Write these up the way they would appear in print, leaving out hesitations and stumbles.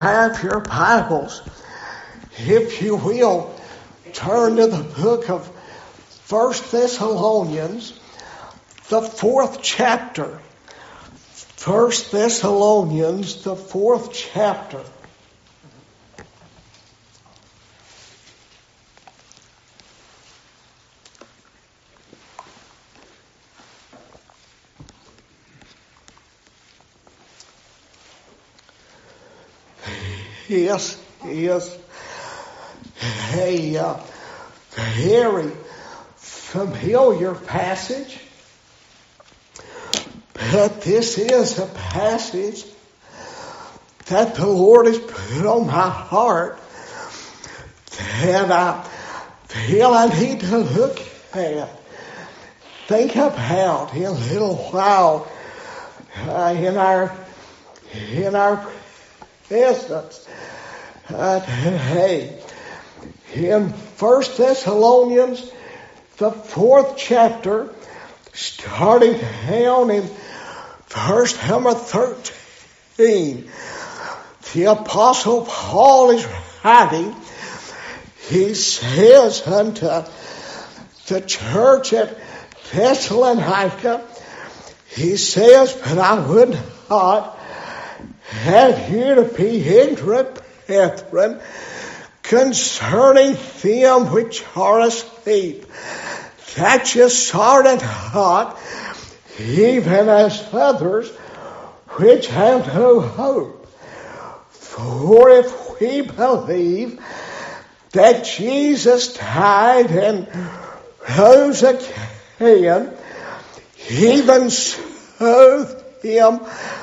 Have your Bibles, if you will, turn to the book of 1 Thessalonians, the 4th chapter. 1 Thessalonians, the 4th chapter. Yes, a very familiar passage, but this is a passage that the Lord has put on my heart that I feel I need to look at, think about in a little while in our presence. Today, in 1 Thessalonians, the 4th chapter, starting down in verse number 13, the Apostle Paul is writing. He says unto the church at Thessalonica, he says, but I would not have you to be ignorant, brethren, concerning them which are asleep, that ye sorrow not, even as others which have no hope. For if we believe that Jesus died and rose again, even so them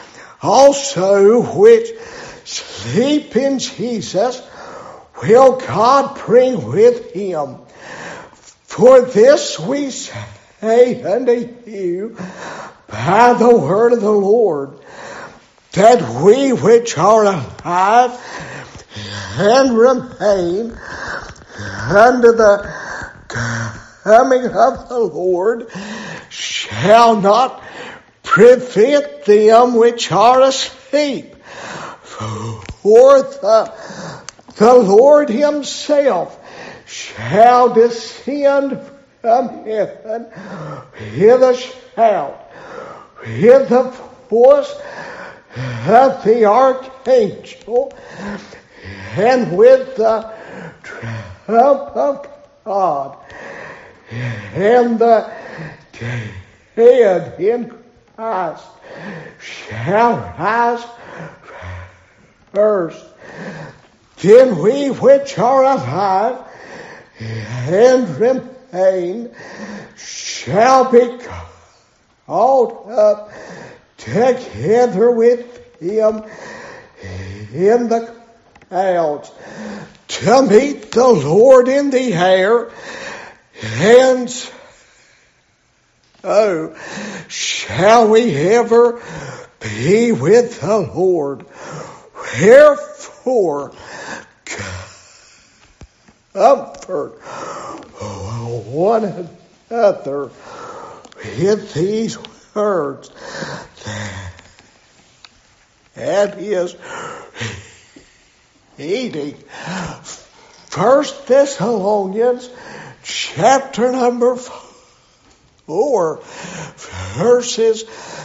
also which sleep in Jesus will God bring with him. For this we say unto you by the word of the Lord, that we which are alive and remain unto the coming of the Lord shall not prevent them which are asleep. For the Lord himself shall descend from heaven with a shout, with the voice of the archangel, and with the trump of God, and the dead in Christ shall rise first. Then we which are alive and remain shall be caught up together with him in the clouds to meet the Lord in the air, and so shall we ever be with the Lord. Wherefore, comfort one another with these words. That is reading 1 Thessalonians chapter number 4, verses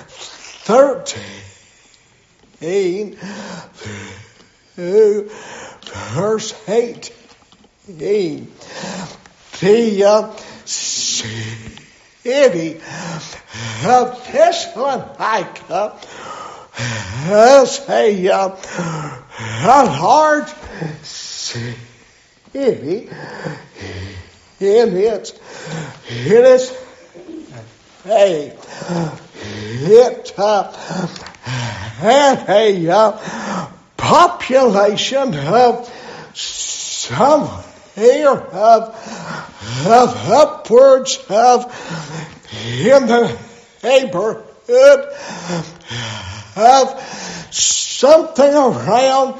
13 through verse 18. The city of Thessalonica as a large city in its day. It had a population of somewhere of upwards of in the neighborhood of something around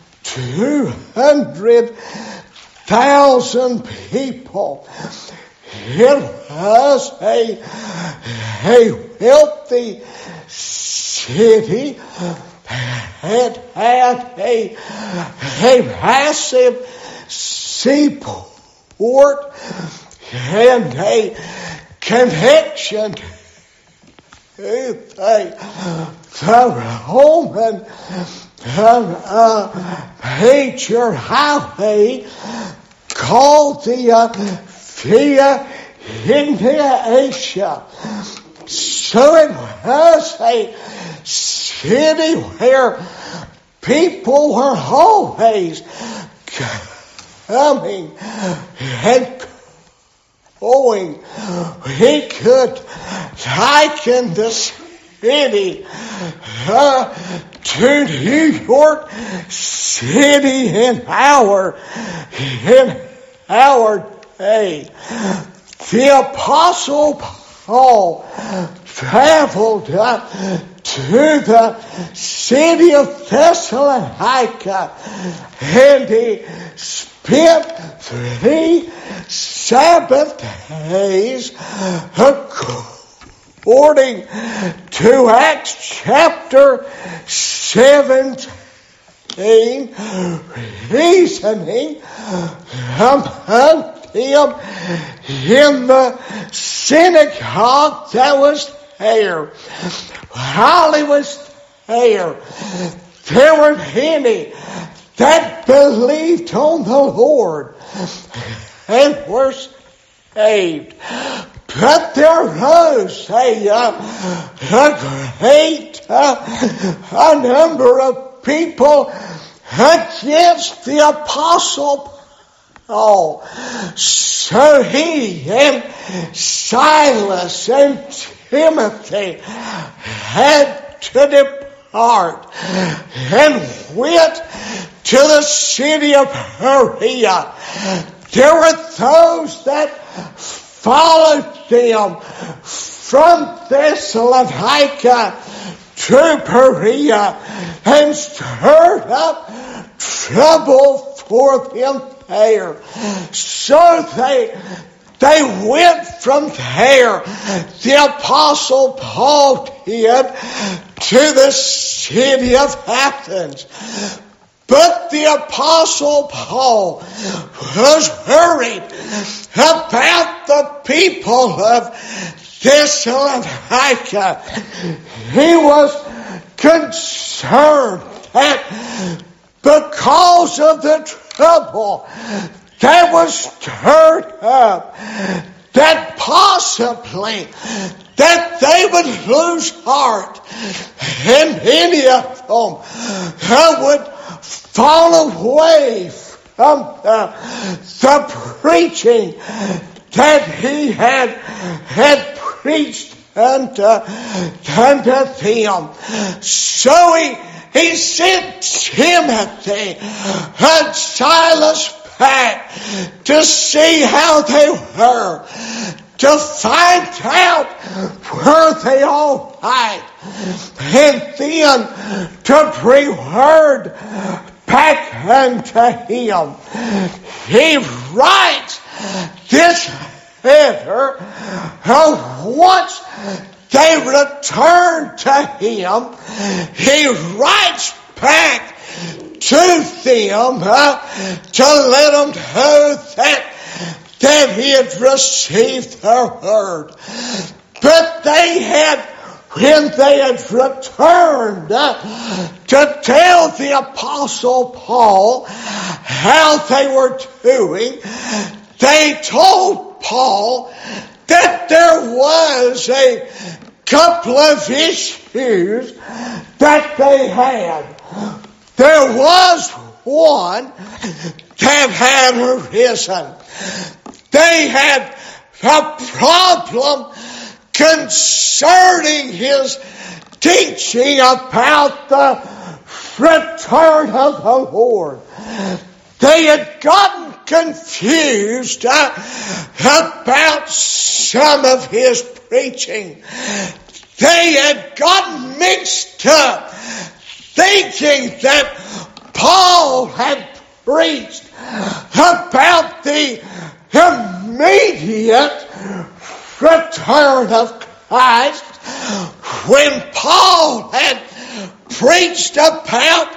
200,000 people. It was a wealthy city had a massive seaport and a connection to the Roman major highway called the Via Egnatia. So it was a city where people were always coming and going. We could liken the city to New York City in our day. The Apostle Paul traveled to the city of Thessalonica, and he spent 3 Sabbath days, according to Acts chapter 17, reasoning among him in the synagogue that was there. While he was there were many that believed on the Lord and were saved. But there rose a great number of people against the Apostle Paul. So he and Silas and Timothy had to depart and went to the city of Berea. There were those that followed them from Thessalonica to Berea and stirred up trouble for them there. So they went from there, the Apostle Paul did, to the city of Athens. But the Apostle Paul was worried about the people of Thessalonica. He was concerned that because of the trouble that was stirred up, that possibly that they would lose heart, and many of them would fall away from the preaching that he had preached unto them. So he sent Timothy and Silas back to see how they were, to find out were they all right, and then to bring word back unto him. He writes this letter once they return to him. He writes back to them to let them know that he had received their word. But when they had returned to tell the Apostle Paul how they were doing, they told Paul that there was a couple of issues that they had. There was one that had arisen. They had a problem concerning his teaching about the return of the Lord. They had gotten confused about some of his preaching. They had gotten mixed up, thinking that Paul had preached about the immediate return of Christ, when Paul had preached about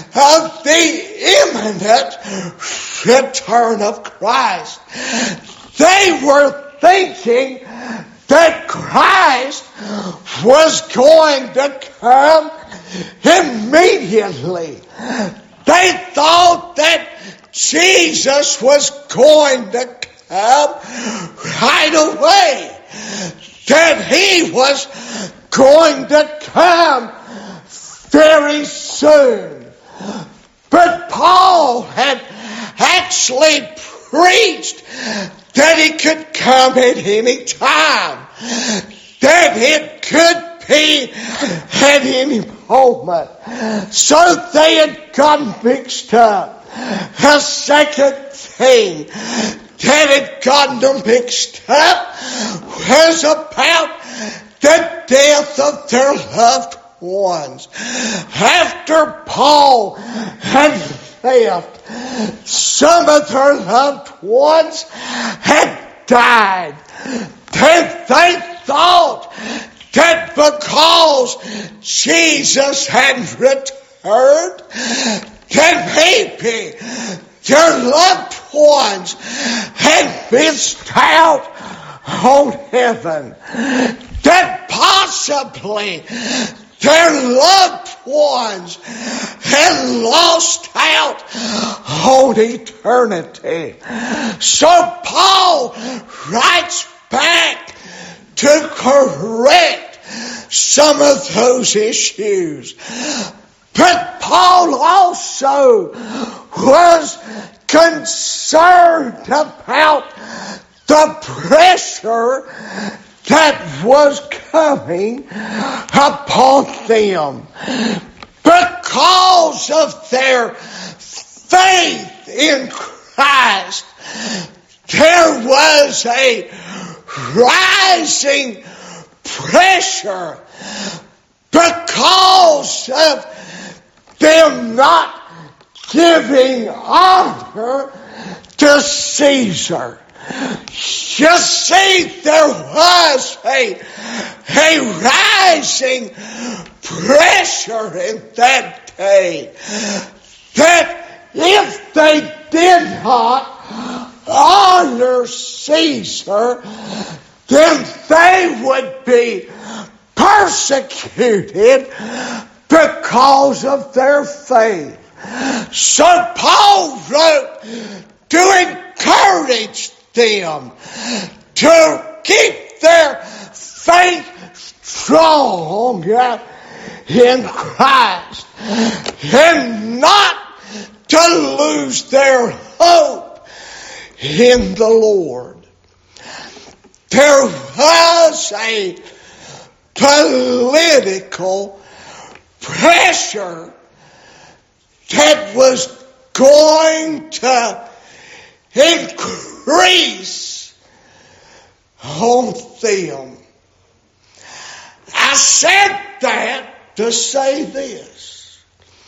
the imminent return of Christ. They were thinking that Christ was going to come immediately. They thought that Jesus was going to come right away. That he was going to come very soon. But Paul had actually preached that he could come at any time. That it could be at any moment. So they had gotten mixed up. A second thing that had gotten them mixed up was about the death of their loved ones. After Paul had left, some of their loved ones had died. And they thought that because Jesus had returned, that maybe their loved ones had missed out on heaven. That possibly their loved ones had lost out on eternity. So Paul writes back to correct some of those issues. But Paul also was concerned about the pressure that was coming upon them because of their faith in Christ. There was a rising pressure because of them not giving honor to Caesar. You see, there was a rising pressure in that day that if they did not honor Caesar, then they would be persecuted because of their faith. So Paul wrote to encourage them to keep their faith strong in Christ and not to lose their hope in the Lord. There was a political pressure that was going to increase on them. I said that to say this.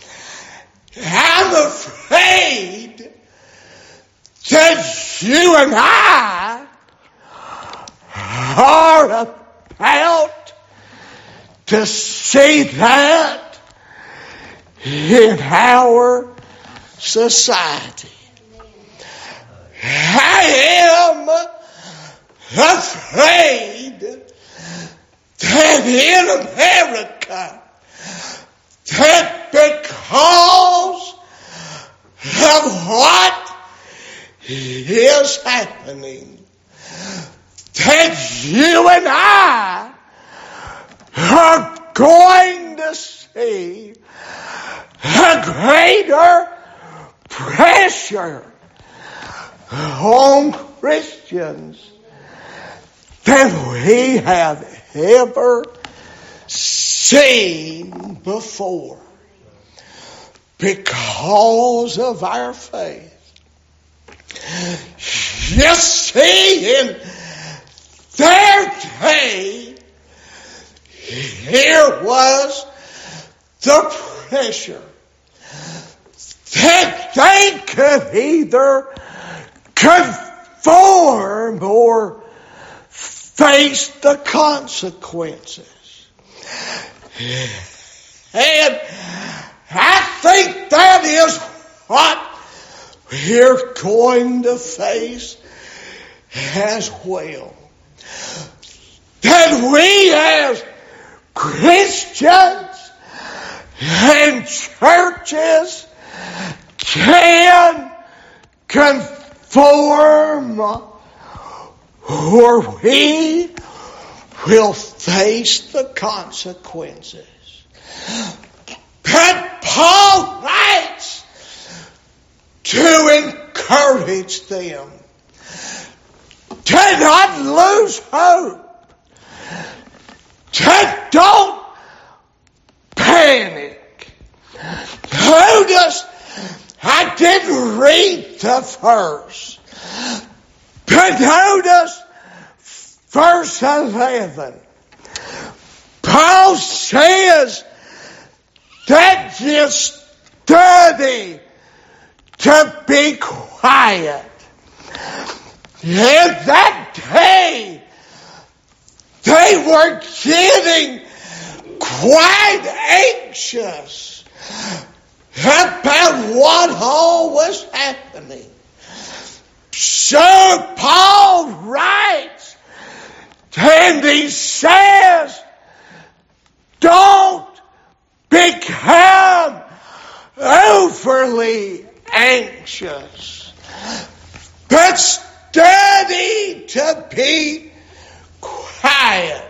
I'm afraid that you and I are about to see that in our society. I am afraid that in America, that because of what is happening, that you and I are going to see a greater pressure on Christians than we have ever seen before because of our faith. You see, in their day, here was the pressure that they could either conform or face the consequences. And I think that is what we're going to face as well. That we as Christians and churches can conform, or we will face the consequences. But Paul writes to encourage them to not lose hope, to don't panic. Notice I didn't read the verse, but notice verse 11. Paul says that you study to be quiet. And that day, they were getting quite anxious about what all was happening. So Paul writes, and he says, don't become overly anxious, but study to be quiet.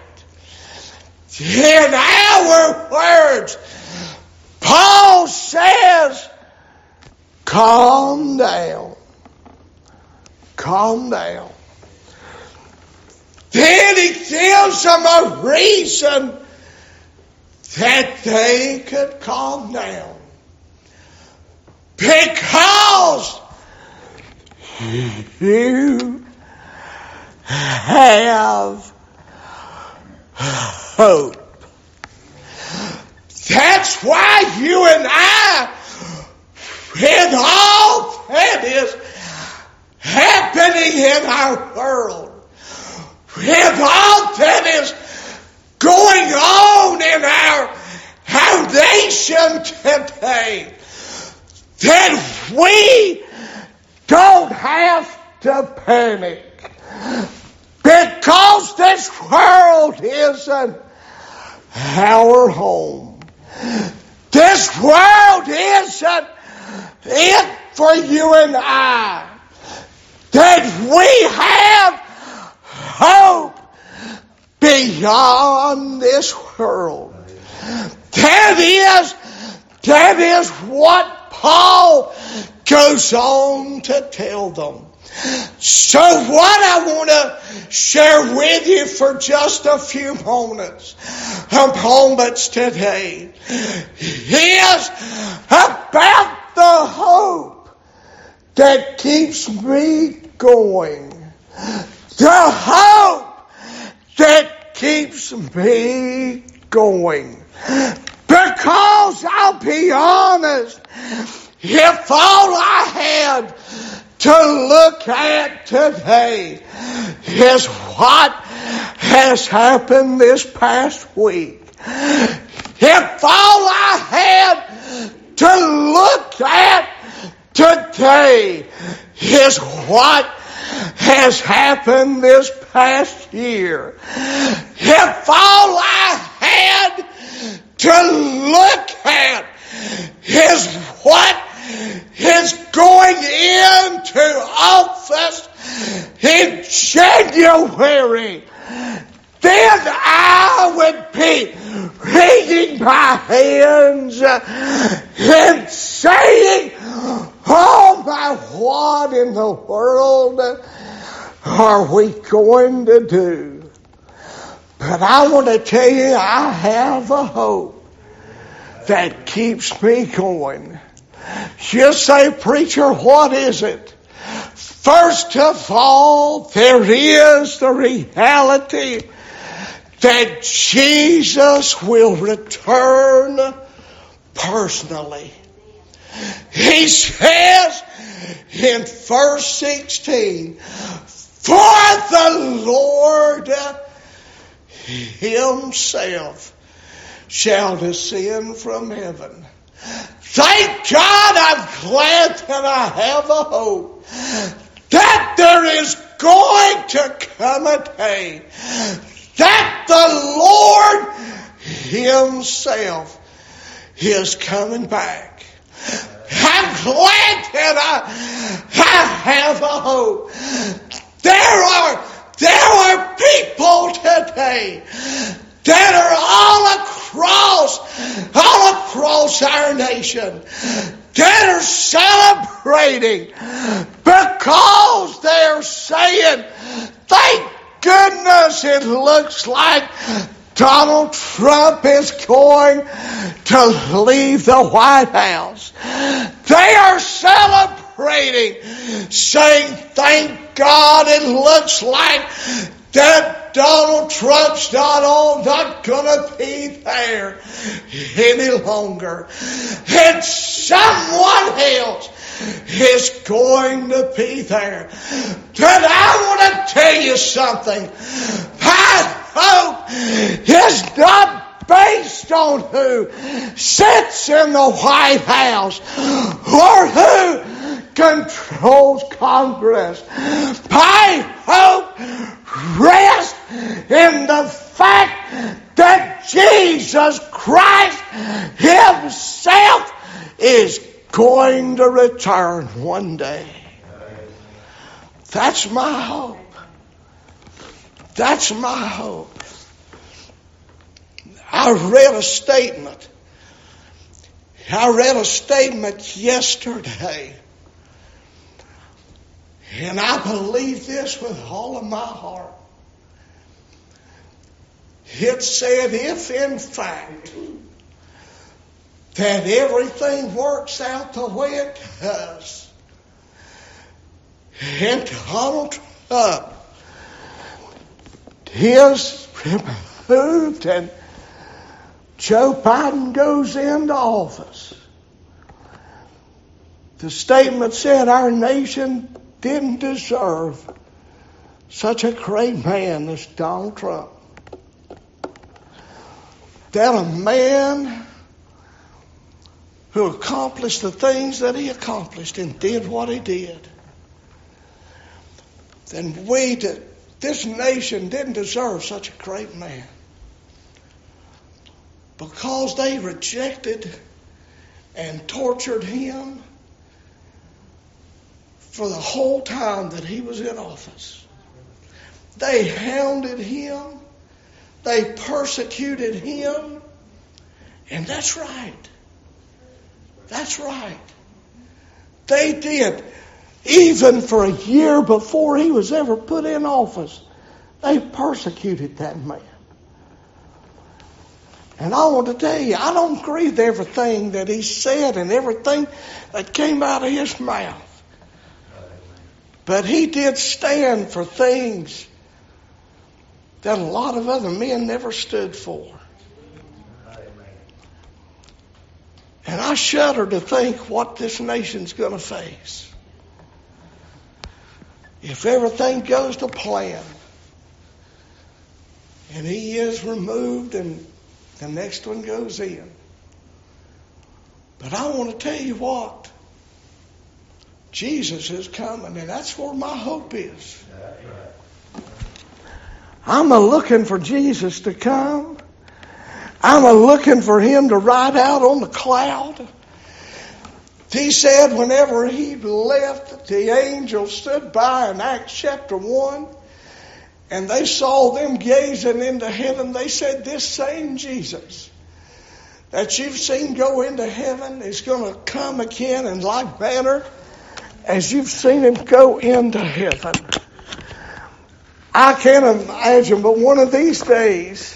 In our words, Paul says, calm down. Calm down. Then he gives them a reason that they could calm down. Because you have hope. That's why you and I, in all that is happening in our world, with all that is going on in our nation today, that we don't have to panic, because this world isn't our home. This world isn't it for you and I. That we have hope beyond this world. That is what Paul goes on to tell them. So what I want to share with you for just a few moments today is about the hope that keeps me going. The hope that keeps me going. Because I'll be honest, if all I had to look at today is what has happened this past week, if all I had to look at today is what has happened this past year, if all I had to look at is what is going into office in January, then I would be wringing my hands and saying, oh my, what in the world are we going to do? But I want to tell you, I have a hope that keeps me going. You say, preacher, what is it? First of all, there is the reality that Jesus will return personally. He says in verse 16, for the Lord Himself shall descend from heaven. Thank God I'm glad that I have a hope that there is going to come a day that the Lord Himself is coming back. I'm glad that I have a hope. There are people today that are all across our nation that are celebrating because they're saying, thank goodness it looks like Donald Trump is going to leave the White House. They are celebrating, saying, thank God it looks like that Donald Trump's not going to be there any longer. And someone else is going to be there. But I want to tell you something. My hope is not based on who sits in the White House or who controls Congress. My hope rests in the fact that Jesus Christ Himself is going to return one day. That's my hope. That's my hope. I read a statement yesterday, and I believe this with all of my heart. It said, if in fact that everything works out the way it does, and Donald Trump is removed and Joe Biden goes into office, the statement said our nation didn't deserve such a great man as Donald Trump. That a man who accomplished the things that he accomplished and did what he did, then this nation didn't deserve such a great man. Because they rejected and tortured him for the whole time that he was in office. They hounded him. They persecuted him. And that's right. That's right. They did. Even for a year before he was ever put in office, they persecuted that man. And I want to tell you, I don't agree with everything that he said and everything that came out of his mouth. But he did stand for things that a lot of other men never stood for. And I shudder to think what this nation's going to face. If everything goes to plan, and he is removed and the next one goes in. But I want to tell you what. Jesus is coming, and that's where my hope is. I'm looking for Jesus to come. I'm looking for Him to ride out on the cloud. He said whenever He left, the angels stood by in Acts chapter 1, and they saw them gazing into heaven. They said, this same Jesus that you've seen go into heaven is going to come again in like manner as you've seen Him go into heaven. I can't imagine, but one of these days,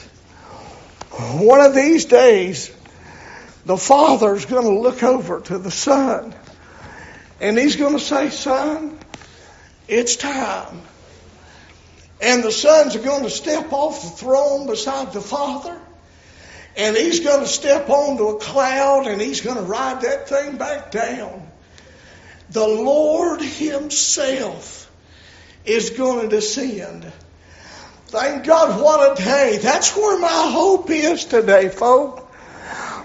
the Father's going to look over to the Son, and He's going to say, Son, it's time. And the Son's going to step off the throne beside the Father, and He's going to step onto a cloud, and He's going to ride that thing back down. The Lord Himself is going to descend. Thank God, what a day. That's where my hope is today, folks.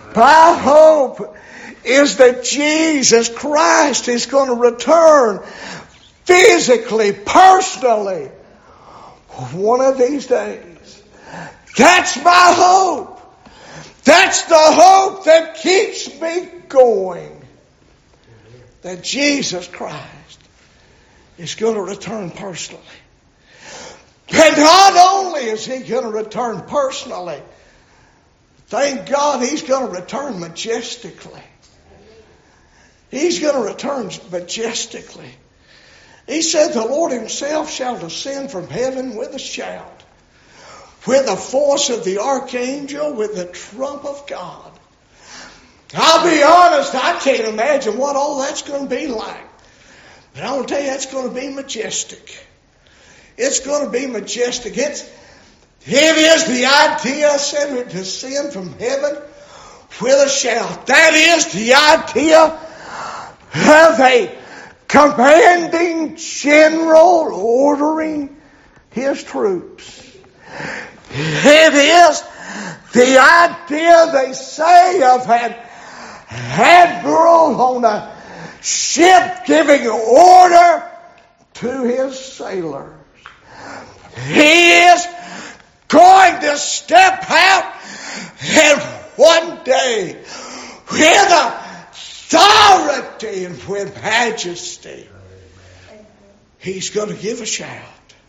My hope is that Jesus Christ is going to return physically, personally, one of these days. That's my hope. That's the hope that keeps me going. That Jesus Christ is going to return personally. And not only is He going to return personally, thank God He's going to return majestically. He's going to return majestically. He said the Lord Himself shall descend from heaven with a shout, with the voice of the archangel, with the trump of God. I'll be honest, I can't imagine what all that's going to be like. But I want to tell you, that's going to be majestic. It's going to be majestic. It is the idea, said it descend from heaven with a shout. That is the idea of a commanding general ordering his troops. It is the idea, they say, of an admiral on a ship giving order to his sailors. He is going to step out and one day with authority and with majesty, He's going to give a shout.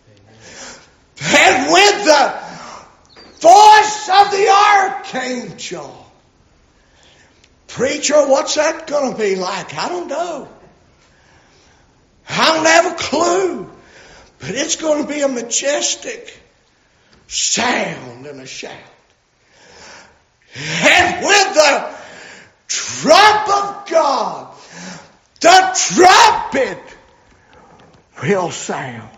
And with the voice of the archangel. Preacher, what's that going to be like? I don't know. I don't have a clue. But it's going to be a majestic sound and a shout. And with the trump of God, the trumpet will sound.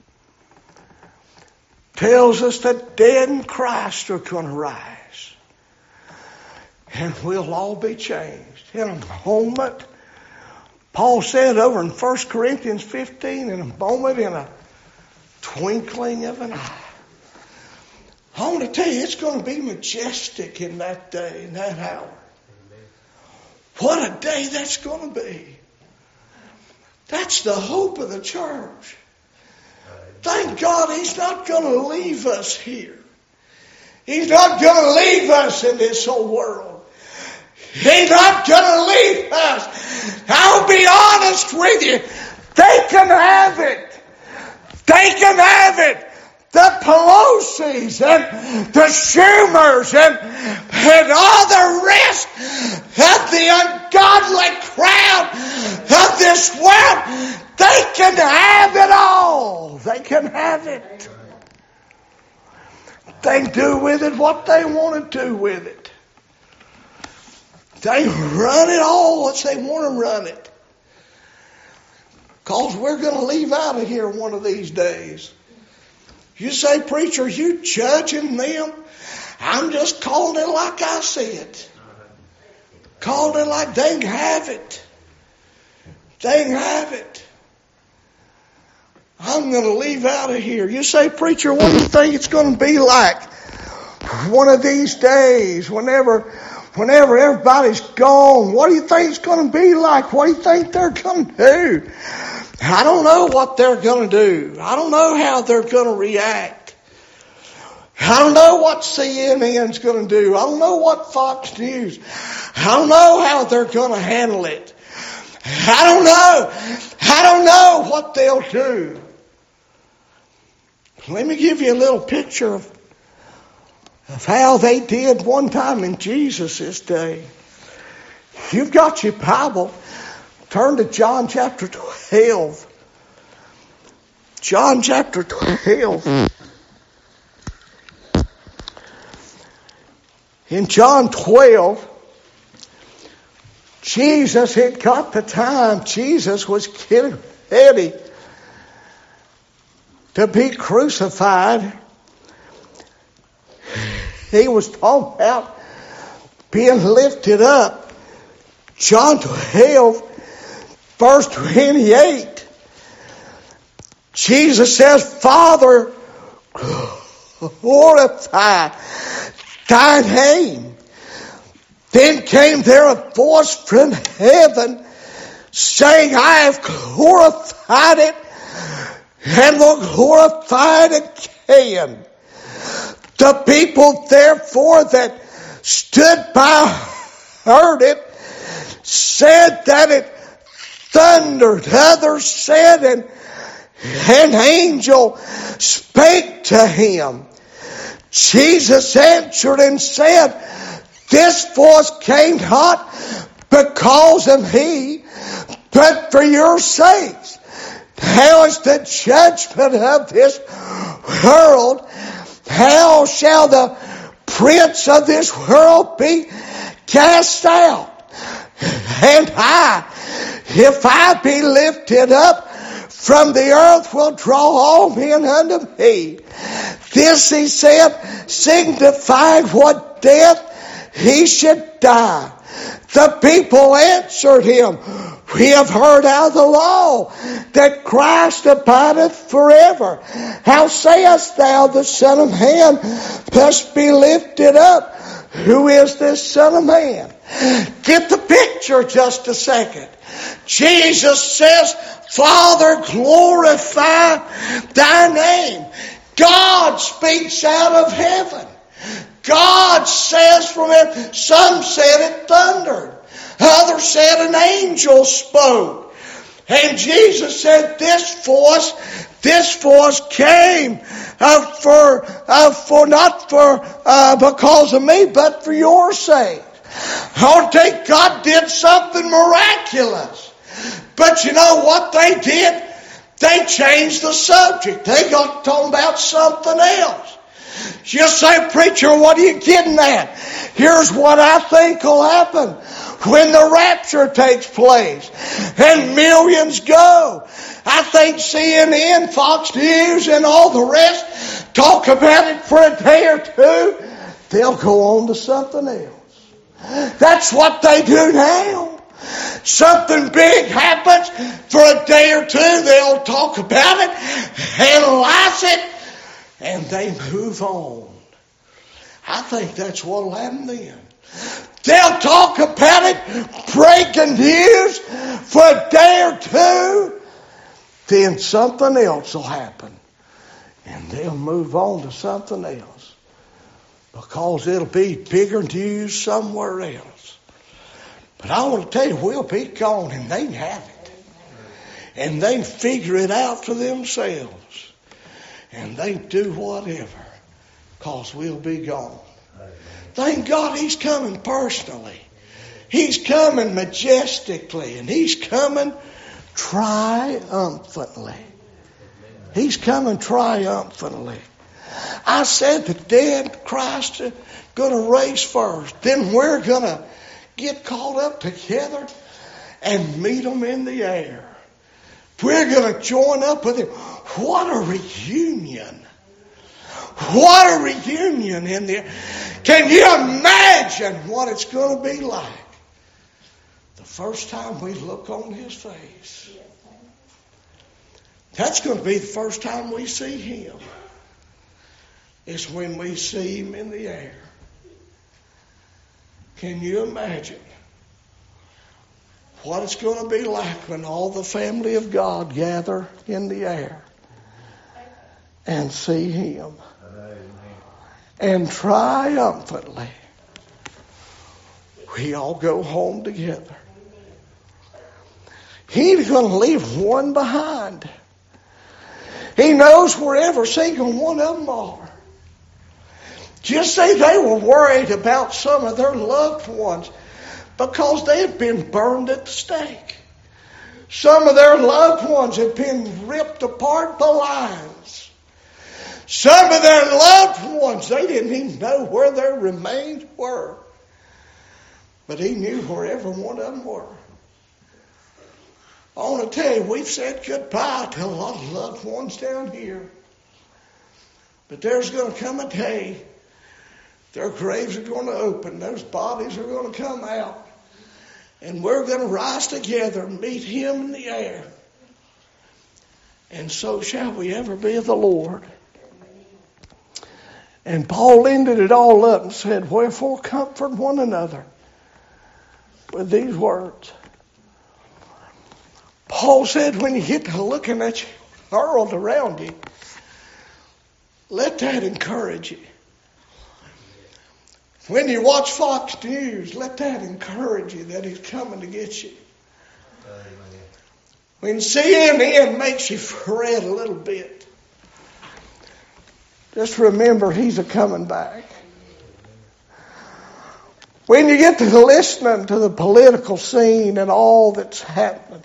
Tells us that dead in Christ are going to rise. And we'll all be changed. In a moment, Paul said over in 1 Corinthians 15, in a moment, in a twinkling of an eye. I want to tell you, it's going to be majestic in that day, in that hour. What a day that's going to be. That's the hope of the church. Thank God He's not going to leave us here. He's not going to leave us in this whole world. He's not going to leave us. I'll be honest with you. They can have it. They can have it. The Pelosi's and the Schumers and all the rest of the ungodly crowd of this world, they can have it all. They can have it. They do with it what they want to do with it. They run it all as they want to run it. Because we're going to leave out of here one of these days. You say, preacher, you judging them? I'm just calling it like I see it. Calling it like they can have it. They can have it. I'm going to leave out of here. You say, preacher, what do you think it's going to be like one of these days, whenever everybody's gone? What do you think it's going to be like? What do you think they're going to do? I don't know what they're going to do. I don't know how they're going to react. I don't know what CNN's going to do. I don't know what Fox News. I don't know how they're going to handle it. I don't know. I don't know what they'll do. Let me give you a little picture of how they did one time in Jesus' day. You've got your Bible. Turn to John chapter 12. John chapter 12. In John 12, Jesus had got the time. Jesus was getting ready to be crucified. He was talking about being lifted up. John 12, verse 28. Jesus says, Father, glorify thy name. Then came there a voice from heaven, saying, I have glorified it, and will glorify it again. The people therefore that stood by heard it, said that it thundered. Others said, and an angel spake to him. Jesus answered and said, this voice came not because of me, but for your sakes. How is the judgment of this world? How shall the prince of this world be cast out? And I, if I be lifted up from the earth, will draw all men unto me. This he said, signifying what death he should die. The people answered him, we have heard out of the law that Christ abideth forever. How sayest thou the Son of Man must be lifted up? Who is this Son of Man? Get the picture just a second. Jesus says, Father, glorify thy name. God speaks out of heaven. God says from it. Some said it thundered. Others said an angel spoke. And Jesus said this voice came because of me, but for your sake. I don't think God did something miraculous. But you know what they did? They changed the subject. They got talking about something else. You say, preacher, what are you getting at? Here's what I think will happen when the rapture takes place and millions go. I think CNN, Fox News, and all the rest talk about it for a day or two. They'll go on to something else. That's what they do now. Something big happens for a day or two. They'll talk about it, analyze it, and they move on. I think that's what will happen then. They'll talk about it, breaking news for a day or two. Then something else will happen. And they'll move on to something else. Because it'll be bigger news somewhere else. But I want to tell you, we'll be gone and they can have it. And they can figure it out for themselves. And they can do whatever. Because we'll be gone. Thank God He's coming personally. He's coming majestically. And He's coming triumphantly. He's coming triumphantly. I said the dead Christ is going to raise first. Then we're going to get caught up together and meet Him in the air. We're going to join up with Him. What a reunion. What a reunion in there. Can you imagine what it's going to be like the first time we look on His face? That's going to be the first time we see Him. It's when we see Him in the air. Can you imagine what it's going to be like when all the family of God gather in the air and see Him? And triumphantly, we all go home together. He's going to leave one behind. He knows where every single one of them are. Just say they were worried about some of their loved ones because they had been burned at the stake. Some of their loved ones had been ripped apart by lions. Some of their loved ones, they didn't even know where their remains were. But He knew where every one of them were. I want to tell you, we've said goodbye to a lot of loved ones down here. But there's going to come a day, their graves are going to open, those bodies are going to come out, and we're going to rise together and meet Him in the air. And so shall we ever be of the Lord. And Paul ended it all up and said, wherefore comfort one another with these words. Paul said, when you get to looking at your world around you, let that encourage you. When you watch Fox News, let that encourage you that he's coming to get you. When CNN makes you fret a little bit, just remember he's a coming back. When you get to listening to the political scene and all that's happening,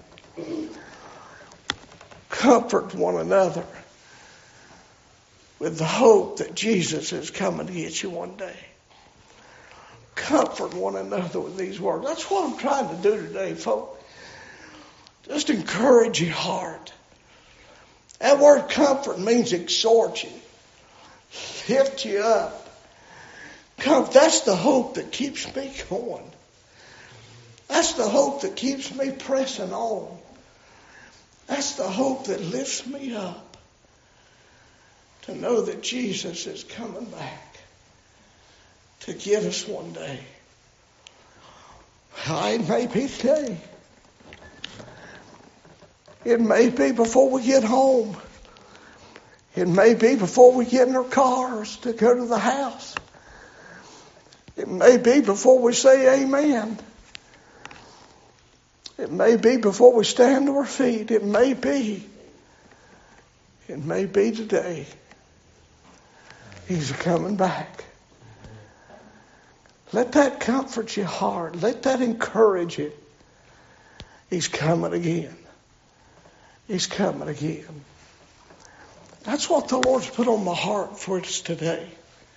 comfort one another with the hope that Jesus is coming to get you one day. Comfort one another with these words. That's what I'm trying to do today, folks. Just encourage your heart. That word comfort means exhort you, lift you up. That's the hope that keeps me going. That's the hope that keeps me pressing on. That's the hope that lifts me up to know that Jesus is coming back to get us one day. It may be today. It may be before we get home. It may be before we get in our cars to go to the house. It may be before we say amen. It may be before we stand to our feet. It may be today. He's coming back. Let that comfort your heart. Let that encourage you. He's coming again. He's coming again. That's what the Lord's put on my heart for us today.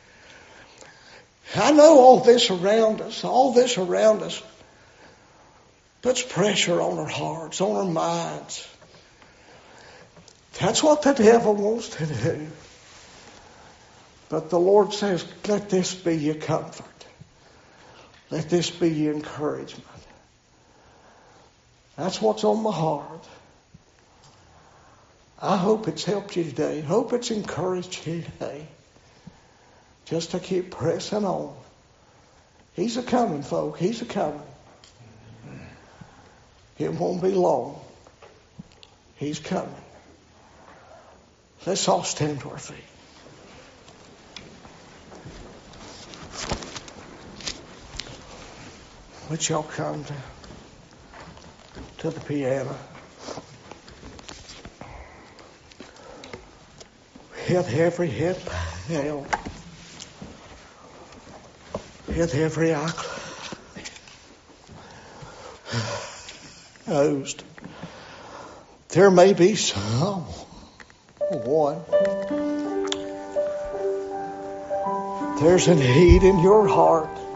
I know all this around us puts pressure on our hearts, on our minds. That's what the devil wants to do. But the Lord says, let this be your comfort. Let this be your encouragement. That's what's on my heart. I hope it's helped you today. Hope it's encouraged you today. Just to keep pressing on. He's a coming, folk. He's a coming. It won't be long. He's coming. Let's all stand to our feet. Would y'all come to the piano? With every head bowed, with every eye closed, there may be someone there's a need in your heart.